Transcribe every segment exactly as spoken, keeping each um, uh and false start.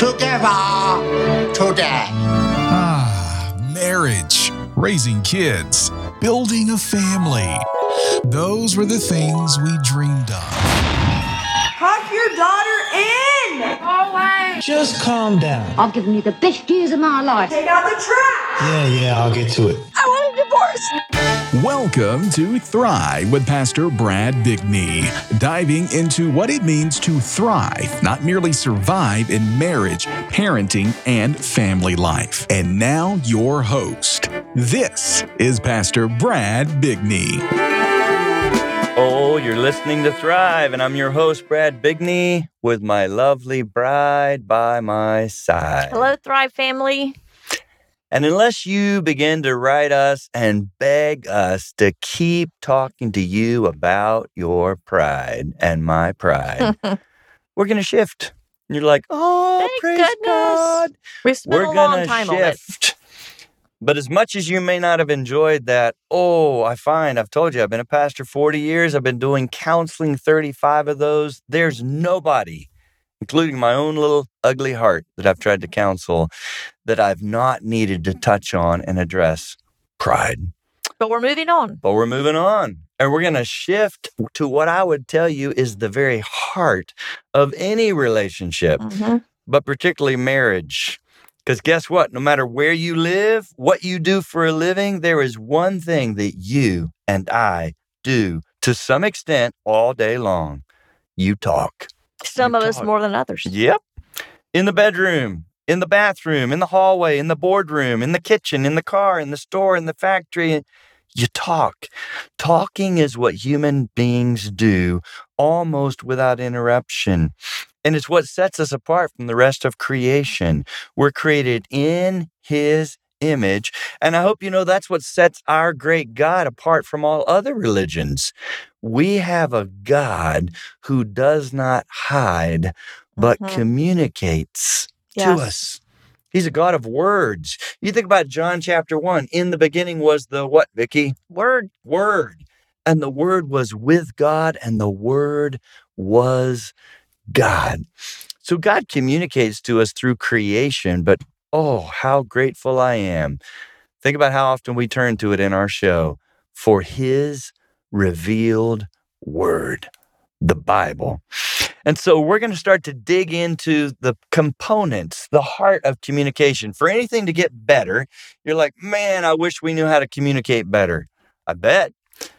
together today. Ah, marriage, raising kids, building a family. Those were the things we dreamed of. Tuck your daughter in! Always! Just calm down. I've given you the best years of my life. Take out the trash! Yeah, yeah, I'll get to it. I want a divorce! Welcome to Thrive with Pastor Brad Bigney, diving into what it means to thrive, not merely survive in marriage, parenting, and family life. And now, your host. This is Pastor Brad Bigney. Oh, you're listening to Thrive, and I'm your host, Brad Bigney, with my lovely bride by my side. Hello, Thrive family. And unless you begin to write us and beg us to keep talking to you about your pride and my pride, we're going to shift. And you're like, oh, Thank praise goodness. God. We spent We're a long gonna time on it. shift. But as much as you may not have enjoyed that, oh, I find, I've told you, I've been a pastor forty years. I've been doing counseling thirty-five of those. There's nobody, including my own little ugly heart that I've tried to counsel, that I've not needed to touch on and address pride. But we're moving on. But we're moving on. And we're going to shift to what I would tell you is the very heart of any relationship, Mm-hmm. but particularly marriage. Because guess what? No matter where you live, what you do for a living, there is one thing that you and I do to some extent all day long. You talk. Some You of us talk. more than others. Yep. In the bedroom, in the bathroom, in the hallway, in the boardroom, in the kitchen, in the car, in the store, in the factory. You talk. Talking is what human beings do almost without interruption. And it's what sets us apart from the rest of creation. We're created in His image. And I hope you know that's what sets our great God apart from all other religions. We have a God who does not hide, but Mhm. communicates Yes. to us. He's a God of words. You think about John chapter one. In the beginning was the what, Vicky? Word. Word. And the Word was with God, and the Word was God. So God communicates to us through creation, but oh, how grateful I am. Think about how often we turn to it in our show for His revealed Word, the Bible. And so we're going to start to dig into the components, the heart of communication. For anything to get better, you're like, man, I wish we knew how to communicate better. I bet.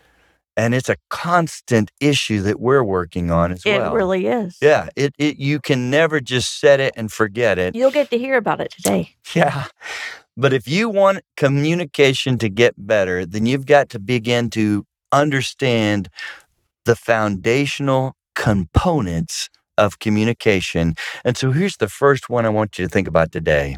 And it's a constant issue that we're working on as It well. really is. Yeah, it, it you can never just set it and forget it. You'll get to hear about it today. Yeah. But if you want communication to get better, then you've got to begin to understand the foundational components of communication. And so here's the first one I want you to think about today.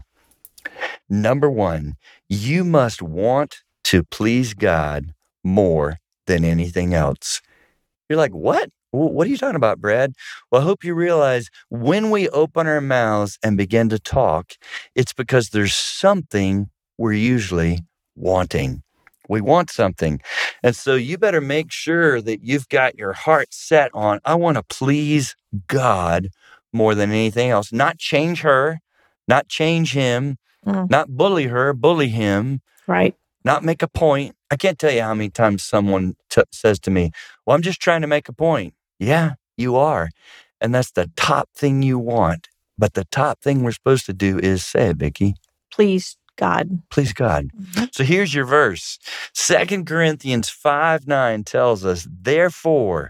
Number one, you must want to please God more than anything else. You're like, what? Wh- What are you talking about, Brad? Well, I hope you realize when we open our mouths and begin to talk, it's because there's something we're usually wanting. We want something. And so you better make sure that you've got your heart set on, I want to please God more than anything else. Not change her, not change him, Mm. not bully her, bully him, Right. not make a point. I can't tell you how many times someone t- says to me, well, I'm just trying to make a point. Yeah, you are. And that's the top thing you want. But the top thing we're supposed to do is say it, Vicki. Please, God. Please God. Mhm. So here's your verse. Second Corinthians five nine tells us, therefore,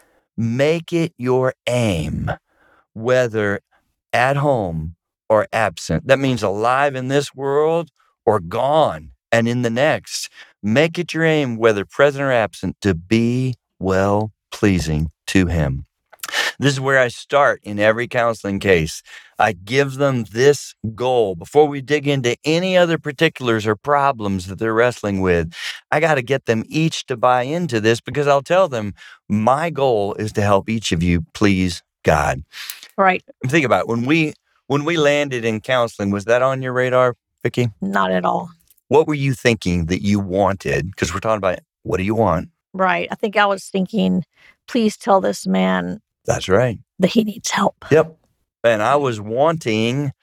make it your aim, whether at home or absent. That means alive in this world or gone and in the next. Make it your aim, whether present or absent, to be well pleasing to Him. This is where I start in every counseling case. I give them this goal. Before we dig into any other particulars or problems that they're wrestling with, I got to get them each to buy into this because I'll tell them my goal is to help each of you please God. Right. Think about it. When we when we landed in counseling, was that on your radar, Vicki? Not at all. What were you thinking that you wanted? Because we're talking about what do you want? Right. I think I was thinking, please tell this man That's right. that he needs help. Yep. And I was wanting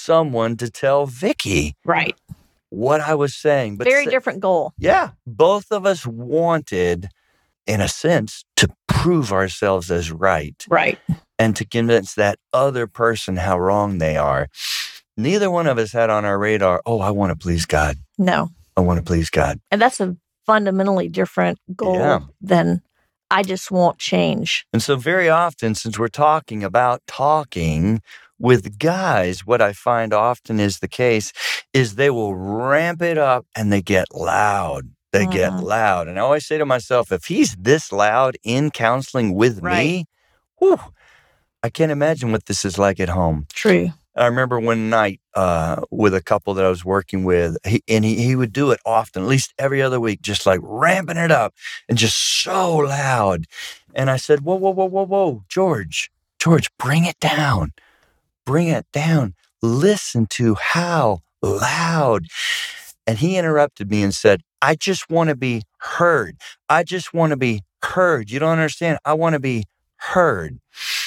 someone to tell Vicky Right. what I was saying. But Very sa- different goal. Yeah. Both of us wanted, in a sense, to prove ourselves as right Right. and to convince that other person how wrong they are. Neither one of us had on our radar, oh, I want to please God. No. I want to please God. And that's a fundamentally different goal Yeah. than I just won't change. And so very often, since we're talking about talking with guys, what I find often is the case is they will ramp it up and they get loud. They get Mhm. loud. And I always say to myself, if he's this loud in counseling with me, Right. whew, I can't imagine what this is like at home. True. I remember one night uh, with a couple that I was working with, he, and he, he would do it often, at least every other week, just like ramping it up and just so loud. And I said, whoa, whoa, whoa, whoa, whoa, George, George, bring it down. Bring it down. Listen to how loud. And he interrupted me and said, I just want to be heard. I just want to be heard. You don't understand. I want to be heard.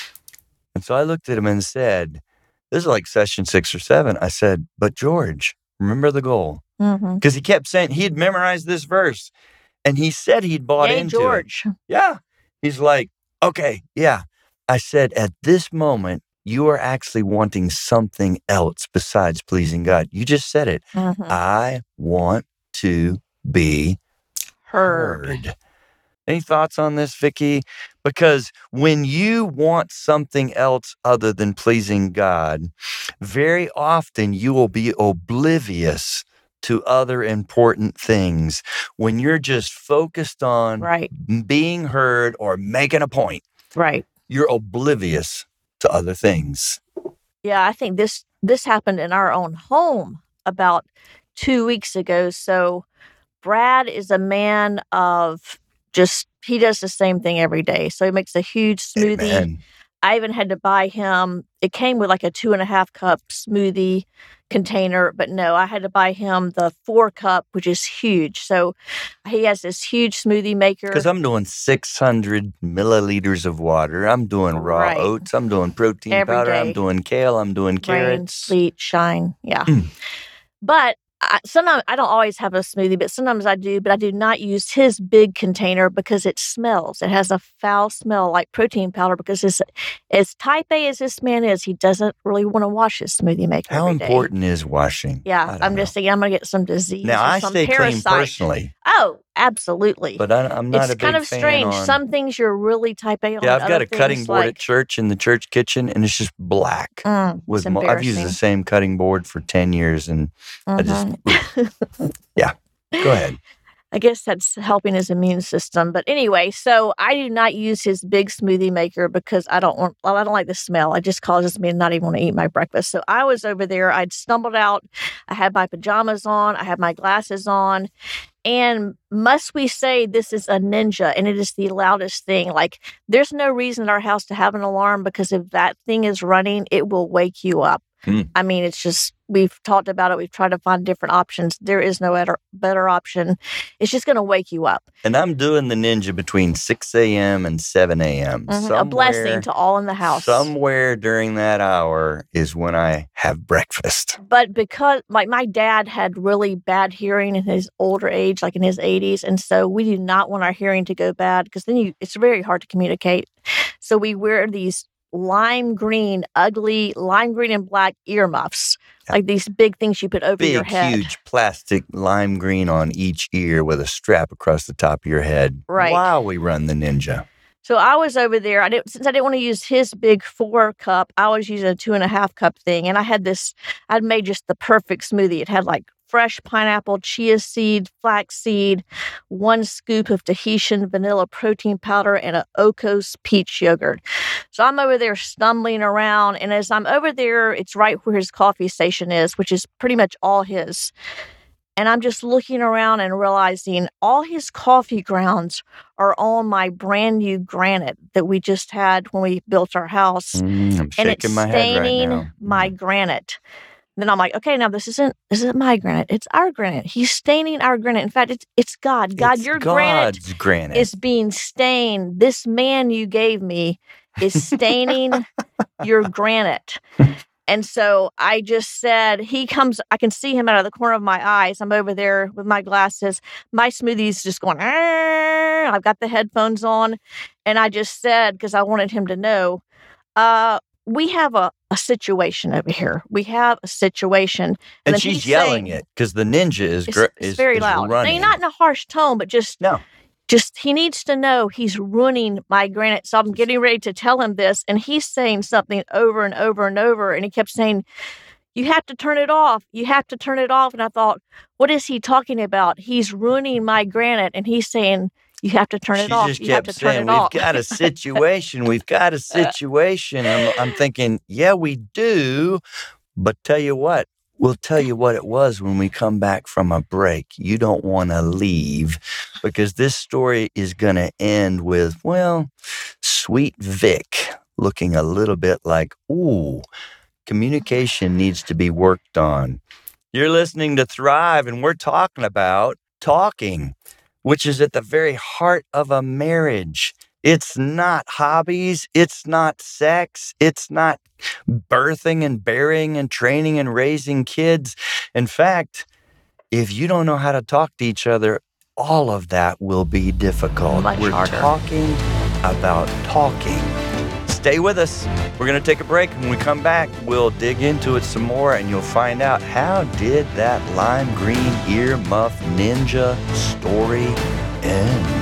And so I looked at him and said, this is like session six or seven. I said, but George, remember the goal. Mm-hmm. Because he kept saying he'd memorized this verse. And he said he'd bought Yay, into George. it. Yeah. He's like, okay, yeah. I said, at this moment, you are actually wanting something else besides pleasing God. You just said it. Mhm. I want to be Heard. heard. Any thoughts on this, Vicky? Because when you want something else other than pleasing God, very often you will be oblivious to other important things. When you're just focused on Right. being heard or making a point, Right. you're oblivious to other things. Yeah, I think this this happened in our own home about two weeks ago. So Brad is a man of just, he does the same thing every day. So he makes a huge smoothie. Amen. I even had to buy him, it came with like a two and a half cup smoothie container, but no, I had to buy him the four cup, which is huge. So he has this huge smoothie maker. Because I'm doing six hundred milliliters of water. I'm doing raw Right. oats. I'm doing protein Every powder. day. I'm doing kale. I'm doing Rain, carrots. sleet, shine. Yeah. Mm. But I, sometimes I don't always have a smoothie, but sometimes I do. But I do not use his big container because it smells. It has a foul smell like protein powder because it's, as type A as this man is, he doesn't really want to wash his smoothie maker How every day. important is washing? I Yeah, don't I'm just know. thinking I'm going to get some disease Now, or I some stay parasite. clean personally, Oh, absolutely. but I, I'm not It's a big kind of fan strange. on- Some things you're really type A on. Yeah, I've got other a cutting things board like, at church in the church kitchen, and it's just black. Mm, with it's mo- I've used the embarrassing. same cutting board for ten years, and I just, Mhm. yeah, go ahead. I guess that's helping his immune system. But anyway, so I do not use his big smoothie maker because I don't want, well, I don't like the smell. It just causes me to not even want to eat my breakfast. So I was over there. I'd stumbled out. I had my pajamas on. I had my glasses on. And must we say this is a ninja, and it is the loudest thing. Like, there's no reason in our house to have an alarm because if that thing is running, it will wake you up. Hmm. I mean, it's just, we've talked about it. We've tried to find different options. There is no better, better option. It's just going to wake you up. And I'm doing the ninja between six a.m. and seven a.m. Mhm. A blessing to all in the house. Somewhere during that hour is when I have breakfast. But because, like, my dad had really bad hearing in his older age, like in his eighties. And so we do not want our hearing to go bad because then you, it's very hard to communicate. So we wear these lime green, ugly lime green and black earmuffs, like these big things you put over your Big, head. huge plastic lime green on each ear with a strap across the top of your head. Right. While we run the ninja. So I was over there. I didn't, since I didn't want to use his big four cup, I was using a two and a half cup thing. And I had this, I'd made just the perfect smoothie. It had like fresh pineapple, chia seed, flax seed, one scoop of Tahitian vanilla protein powder, and a Oikos peach yogurt. So I'm over there stumbling around. And as I'm over there, it's right where his coffee station is, which is pretty much all his. And I'm just looking around and realizing all his coffee grounds are on my brand new granite that we just had when we built our house. Mm, I'm And shaking it's my head right staining now. my granite. Then I'm like, okay, now this isn't this isn't my granite. It's our granite. He's staining our granite. In fact, it's it's God. God, It's your granite God's granite. is being stained. This man you gave me is staining your granite. And so I just said, he comes, I can see him out of the corner of my eyes. I'm over there with my glasses. My smoothie's just going, Arr! I've got the headphones on. And I just said, because I wanted him to know, uh, we have a, a situation over here. We have a situation. And, and she's yelling saying, it because the ninja is, it's, gr- it's is very is loud. running. I mean, not in a harsh tone, but just, no. just he needs to know he's ruining my granite. So I'm getting ready to tell him this. And he's saying something over and over and over. And he kept saying, you have to turn it off. You have to turn it off. And I thought, what is he talking about? He's ruining my granite. And he's saying, you have to turn it she off. Just you kept have to turn saying, it we've off. got a situation. We've got a situation. I'm, I'm thinking, yeah, we do. But tell you what, we'll tell you what it was when we come back from a break. You don't want to leave because this story is going to end with, well, Sweet Vic looking a little bit like, ooh, communication needs to be worked on. You're listening to Thrive, and we're talking about talking, which is at the very heart of a marriage. It's not hobbies. It's not sex. It's not birthing and bearing and training and raising kids. In fact, if you don't know how to talk to each other, all of that will be difficult. Much We're harder. talking about talking. Stay with us. We're going to take a break. When we come back, we'll dig into it some more, and you'll find out how did that lime green earmuff ninja story end.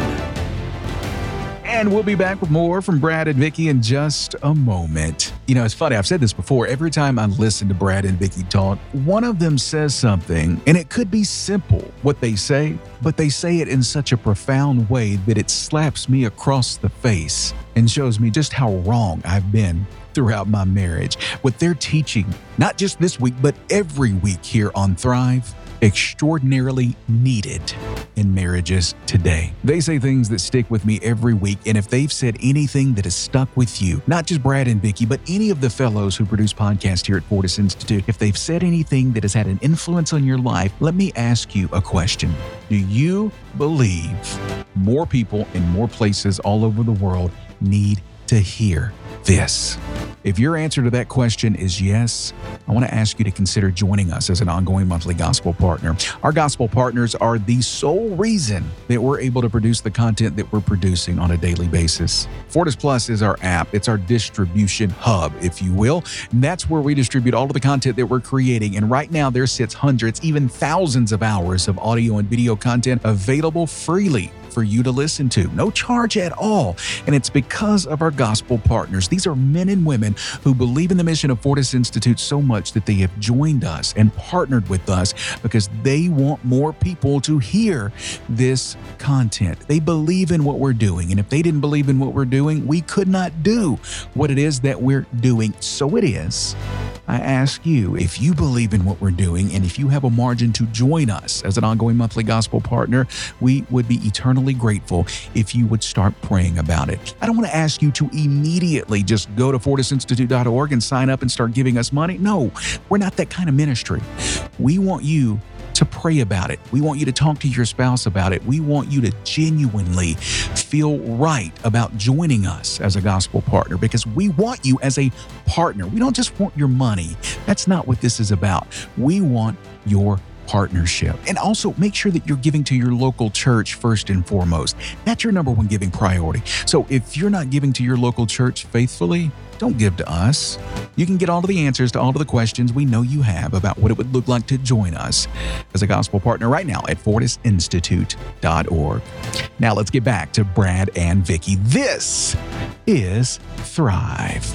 And we'll be back with more from Brad and Vicky in just a moment. You know, it's funny. I've said this before. Every time I listen to Brad and Vicky talk, one of them says something, and it could be simple what they say, but they say it in such a profound way that it slaps me across the face and shows me just how wrong I've been throughout my marriage. What they're teaching, not just this week, but every week here on Thrive, extraordinarily needed in marriages today. They say things that stick with me every week, and if they've said anything that has stuck with you, not just Brad and Vicky, but any of the fellows who produce podcasts here at Fortis Institute, if they've said anything that has had an influence on your life, let me ask you a question. Do you believe more people in more places all over the world need to hear this? If your answer to that question is yes, I want to ask you to consider joining us as an ongoing monthly gospel partner. Our gospel partners are the sole reason that we're able to produce the content that we're producing on a daily basis. Fortis Plus is our app. It's our distribution hub, if you will. And that's where we distribute all of the content that we're creating. And right now there sits hundreds, even thousands of hours of audio and video content available freely for you to listen to. No charge at all. And it's because of our gospel partners. These are men and women who believe in the mission of Fortis Institute so much that they have joined us and partnered with us because they want more people to hear this content. They believe in what we're doing. And if they didn't believe in what we're doing, we could not do what it is that we're doing. So it is, I ask you, if you believe in what we're doing and if you have a margin to join us as an ongoing monthly gospel partner, we would be eternally grateful if you would start praying about it. I don't want to ask you to immediately just go to fortis institute dot org and sign up and start giving us money. No, we're not that kind of ministry. We want you to pray about it. We want you to talk to your spouse about it. We want you to genuinely feel right about joining us as a gospel partner because we want you as a partner. We don't just want your money. That's not what this is about. We want your partnership. And also make sure that you're giving to your local church first and foremost. That's your number one giving priority. So if you're not giving to your local church faithfully, don't give to us. You can get all of the answers to all of the questions we know you have about what it would look like to join us as a gospel partner right now at fortis institute dot org. Now let's get back to Brad and Vicky. This is Thrive.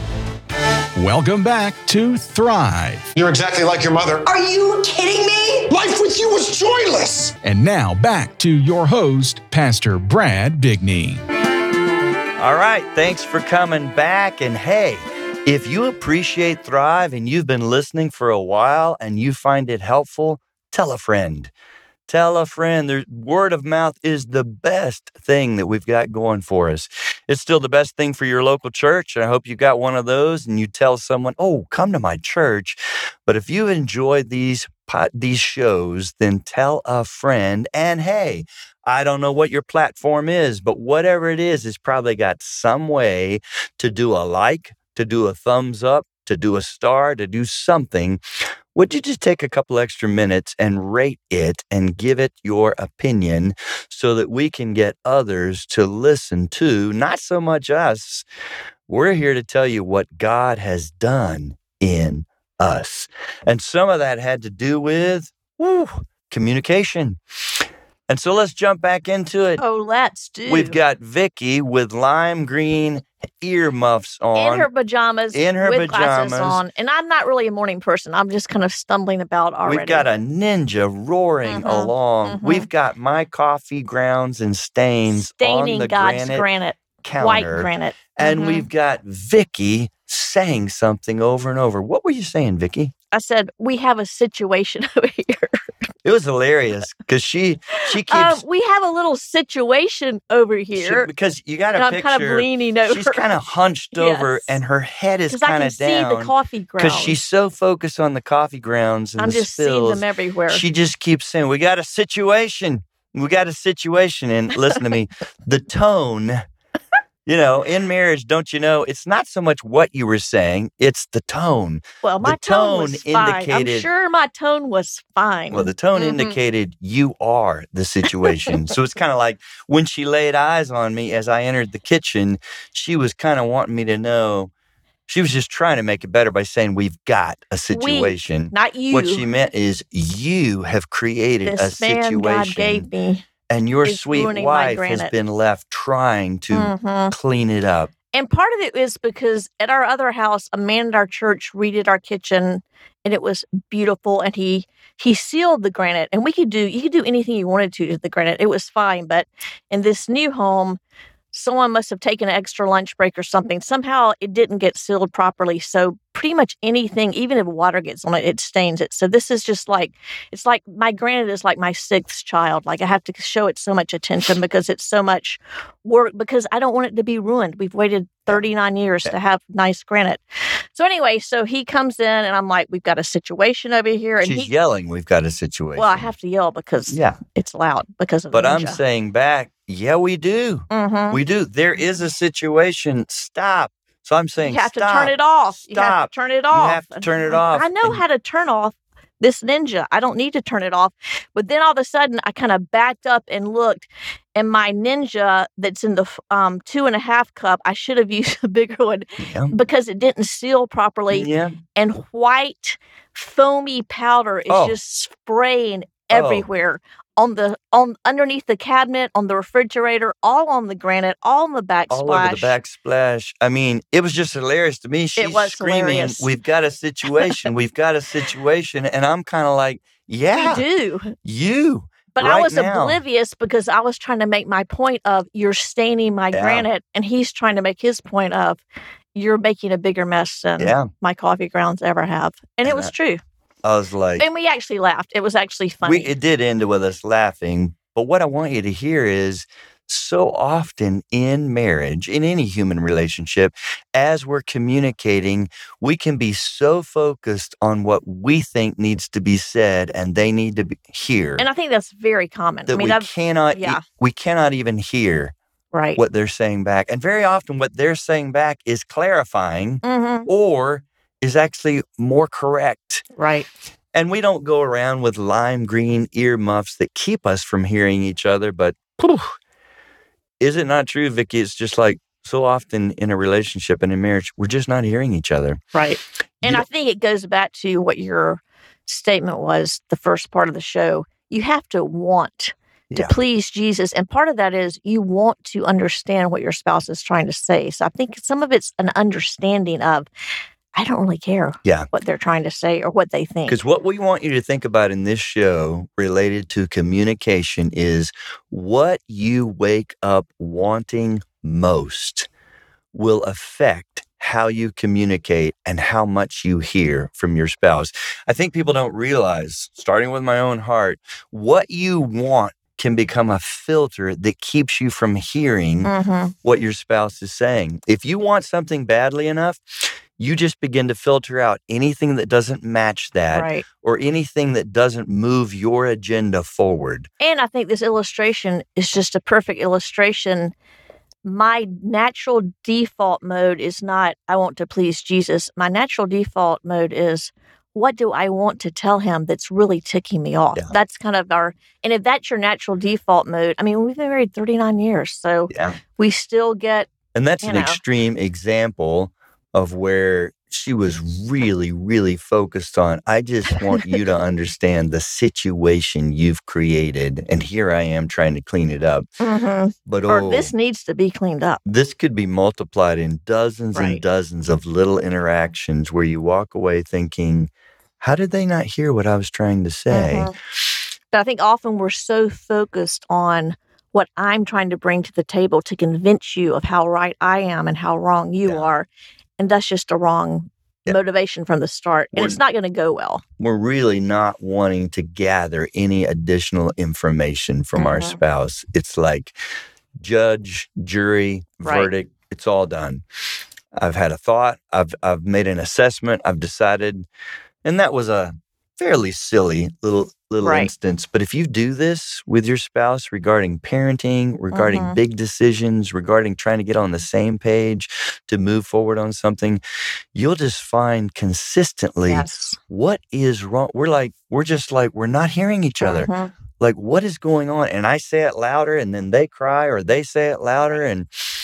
Welcome back to Thrive. You're exactly like your mother. Are you kidding me? Life with you was joyless. And now back to your host, Pastor Brad Bigney. All right, thanks for coming back. And hey, if you appreciate Thrive and you've been listening for a while and you find it helpful, tell a friend. Tell a friend. The word of mouth is the best thing that we've got going for us. It's still the best thing for your local church. And I hope you got one of those and you tell someone, oh, come to my church. But if you enjoy these these shows, then tell a friend. And hey, I don't know what your platform is, but whatever it is, it's probably got some way to do a like, to do a thumbs up, to do a star, to do something, would you just take a couple extra minutes and rate it and give it your opinion so that we can get others to listen to, not so much us. We're here to tell you what God has done in us. And some of that had to do with whew, communication. And so let's jump back into it. Oh, let's do. We've got Vicky with lime green earmuffs on. In her pajamas. In her with pajamas. glasses on. And I'm not really a morning person. I'm just kind of stumbling about already. We've got a ninja roaring Mhm, along. mhm. We've got my coffee grounds and stains Staining on the God's granite, granite. counter. White granite. And Mhm. we've got Vicky saying something over and over. What were you saying, Vicky? I said, we have a situation over here. It was hilarious because she she keeps Um, we have a little situation over she- here. because you got and to I'm kind of picture leaning over. she's kind of hunched over Yes. and her head is Because I kind can of see down the coffee grounds. because she's so focused on the coffee grounds and I'm the just seeing spills. them everywhere. She just keeps saying, "We got a situation. We got a situation." And listen to me, the tone. You know, in marriage, don't you know, it's not so much what you were saying, it's the tone. well, my the tone, was tone fine. I'm indicated- sure my tone was fine. Well, the tone Mhm. indicated you are the situation. So it's kind of like when she laid eyes on me as I entered the kitchen, she was kind of wanting me to know. She was just trying to make it better by saying, we've got a situation. Not you. What she meant is you have created this a man situation. God gave me. and your is sweet ruining my wife has granite. been left trying to Mhm. clean it up. And part of it is because at our other house, a man at our church redid our kitchen, and it was beautiful. And he he sealed the granite, and we could do you could do anything you wanted to to the granite. It was fine, but in this new home, someone must have taken an extra lunch break or something. Somehow it didn't get sealed properly. So pretty much anything, even if water gets on it, it stains it. So this is just like, it's like my granite is like my sixth child. Like I have to show it so much attention because it's so much work because I don't want it to be ruined. We've waited thirty-nine years to have nice granite. So anyway, so he comes in and I'm like, we've got a situation over here. And She's he, yelling, we've got a situation. well, I have to yell because Yeah. it's loud because of But the I'm ninja. saying back, yeah, we do. Mhm. We do. There is a situation. Stop. So I'm saying, You have stop. to turn it off. You have Stop. to turn it off. have to turn it off. I know And- how to turn off this ninja. I don't need to turn it off. But then all of a sudden, I kind of backed up and looked, and my ninja that's in the f- um, two and a half cup, I should have used a bigger one Yeah. because it didn't seal properly. Yeah. And white foamy powder is Oh. just spraying Oh. everywhere. On the on underneath the cabinet, on the refrigerator, all on the granite, all on the backsplash. All over the backsplash. I mean, it was just hilarious to me. She's was screaming, hilarious. we've got a situation. We've got a situation. And I'm kind of like, yeah, You do. you. But I right was now. oblivious because I was trying to make my point of you're staining my Yeah. granite, and he's trying to make his point of you're making a bigger mess than Yeah. my coffee grounds ever have. And it And was I- true. I was like, And we actually laughed. It was actually funny. we, it did end with us laughing. But what I want you to hear is so often in marriage, in any human relationship, as we're communicating, we can be so focused on what we think needs to be said and they need to be, hear and I think that's very common. that I mean, we I've, cannot e- yeah. we cannot even hear right. what they're saying back. And very often what they're saying back is clarifying hmm or is actually more correct. Right. And we don't go around with lime green earmuffs that keep us from hearing each other. But whew, is it not true, Vicky? It's just like so often in a relationship and in marriage, we're just not hearing each other. Right. And You I think it goes back to what your statement was the first part of the show. You have to want to Yeah. please Jesus. And part of that is you want to understand what your spouse is trying to say. So I think some of it's an understanding of, I don't really care Yeah. what they're trying to say or what they think. Because what we want you to think about in this show related to communication is what you wake up wanting most will affect how you communicate and how much you hear from your spouse. I think people don't realize, starting with my own heart, what you want can become a filter that keeps you from hearing Mhm. what your spouse is saying. If you want something badly enough, you just begin to filter out anything that doesn't match that Right. or anything that doesn't move your agenda forward. And I think this illustration is just a perfect illustration my natural default mode is not, I want to please Jesus. My natural default mode is, what do I want to tell him that's really ticking me off? Yeah. That's kind of our, and if that's your natural default mode, I mean, we've been married thirty-nine years, so Yeah. we still get, And that's you an know. extreme example of where she was really, really focused on, I just want you to understand the situation you've created. And here I am trying to clean it up. Mhm. But or oh, this needs to be cleaned up. this could be multiplied in dozens and Right. dozens of little interactions where you walk away thinking, how did they not hear what I was trying to say? Mhm. But I think often we're so focused on what I'm trying to bring to the table to convince you of how right I am and how wrong you Yeah. are. And that's just a wrong Yeah. motivation from the start. And We're- it's not going to go well. We're really not wanting to gather any additional information from our Mhm. spouse. It's like judge, jury, Right. verdict, it's all done. I've had a thought, I've I've made an assessment, I've decided, and that was a fairly silly little little Right. instance. But if you do this with your spouse regarding parenting, regarding Mhm. big decisions, regarding trying to get on the same page to move forward on something, you'll just find consistently Yes. what is wrong. We're like, we're just like, we're not hearing each other. Mhm. Like, what is going on? And I say it louder and then they cry, or they say it louder. And,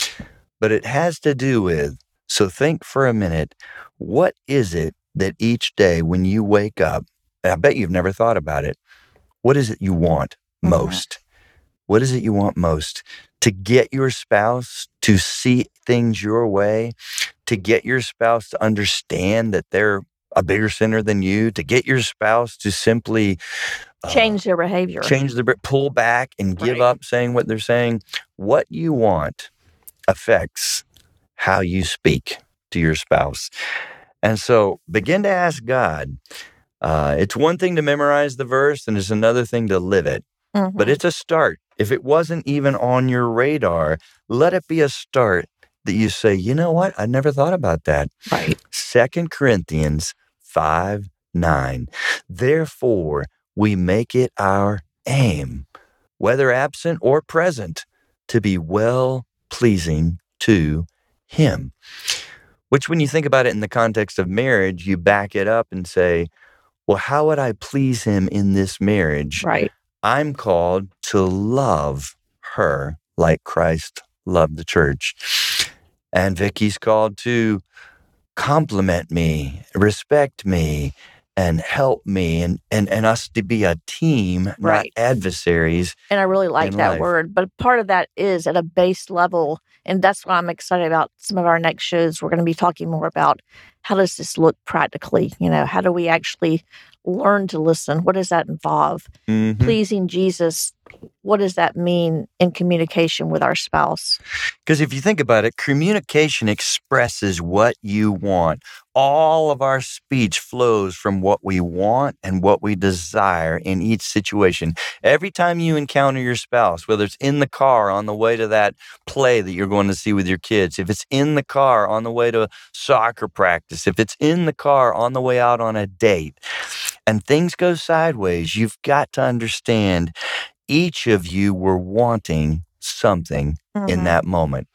but it has to do with, so think for a minute, what is it that each day when you wake up, and I bet you've never thought about it, what is it you want Mhm. most? What is it you want most? To get your spouse to see things your way, to get your spouse to understand that they're a bigger sinner than you, to get your spouse to simply uh, Change their behavior. change the pull back and give Right. up saying what they're saying. What you want affects how you speak to your spouse. And so begin to ask God. Uh, it's one thing to memorize the verse, and it's another thing to live it. Mhm. But it's a start. If it wasn't even on your radar, let it be a start that you say, you know what? I never thought about that. Right. Second Corinthians five nine. Therefore, we make it our aim, whether absent or present, to be well pleasing to him. Which, when you think about it in the context of marriage, you back it up and say, well, how would I please him in this marriage? Right. I'm called to love her like Christ loved the church. And Vicky's called to compliment me, respect me, and help me, and, and, and us to be a team, Right. not adversaries. And I really like in that life. word. But part of that is at a base level. And that's why I'm excited about some of our next shows. We're going to be talking more about how does this look practically? You know, how do we actually learn to listen? What does that involve? Mhm. Pleasing Jesus, what does that mean in communication with our spouse? Because if you think about it, communication expresses what you want. All of our speech flows from what we want and what we desire in each situation. Every time you encounter your spouse, whether it's in the car on the way to that play that you're going to see with your kids, if it's in the car on the way to soccer practice, if it's in the car on the way out on a date, and things go sideways, you've got to understand each of you were wanting something in Mhm. that moment.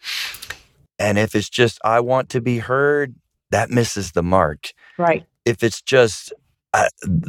And if it's just, I want to be heard, that misses the mark. Right. If it's just, I,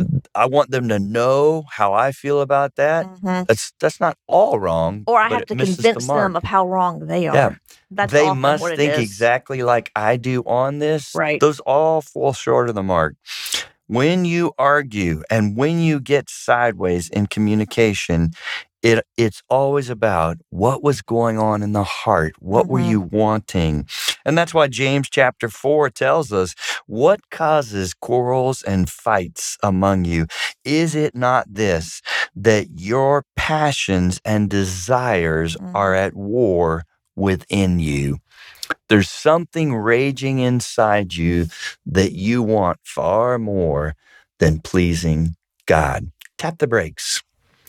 I want them to know how I feel about that, Mhm. that's that's not all wrong. Or I but have it to misses the convince them mark. of how wrong they are. Yeah. That's They often must what it think is. exactly like I do on this. Right. Those all fall short of the mark. When you argue and when you get sideways in communication, it it's always about what was going on in the heart. What were Mhm. you wanting? And that's why James chapter four tells us, what causes quarrels and fights among you? Is it not this, that your passions and desires Mhm. are at war within you? There's something raging inside you that you want far more than pleasing God. Tap the brakes.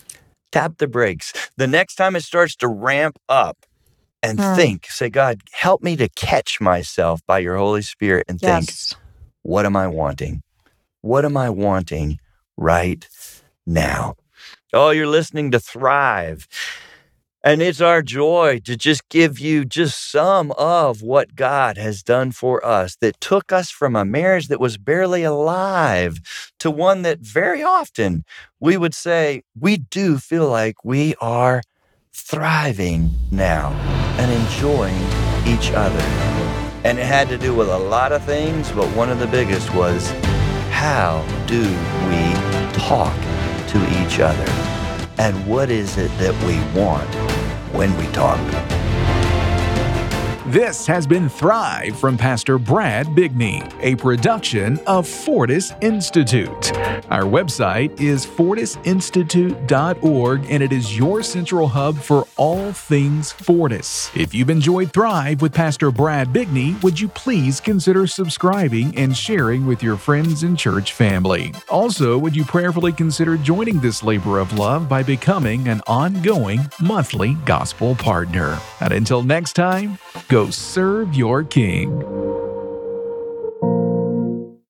Tap the brakes. The next time it starts to ramp up, and Hmm. think, say, God, help me to catch myself by your Holy Spirit and think, Yes. what am I wanting? What am I wanting right now? Oh, you're listening to Thrive. And it's our joy to just give you just some of what God has done for us that took us from a marriage that was barely alive to one that very often we would say we do feel like we are thriving now and enjoying each other. And it had to do with a lot of things, but one of the biggest was, how do we talk to each other? And what is it that we want when we talk? This has been Thrive from Pastor Brad Bigney, a production of Fortis Institute. Our website is fortis institute dot org, and it is your central hub for all things Fortis. If you've enjoyed Thrive with Pastor Brad Bigney, would you please consider subscribing and sharing with your friends and church family? Also, would you prayerfully consider joining this labor of love by becoming an ongoing monthly gospel partner? And until next time, go serve your King.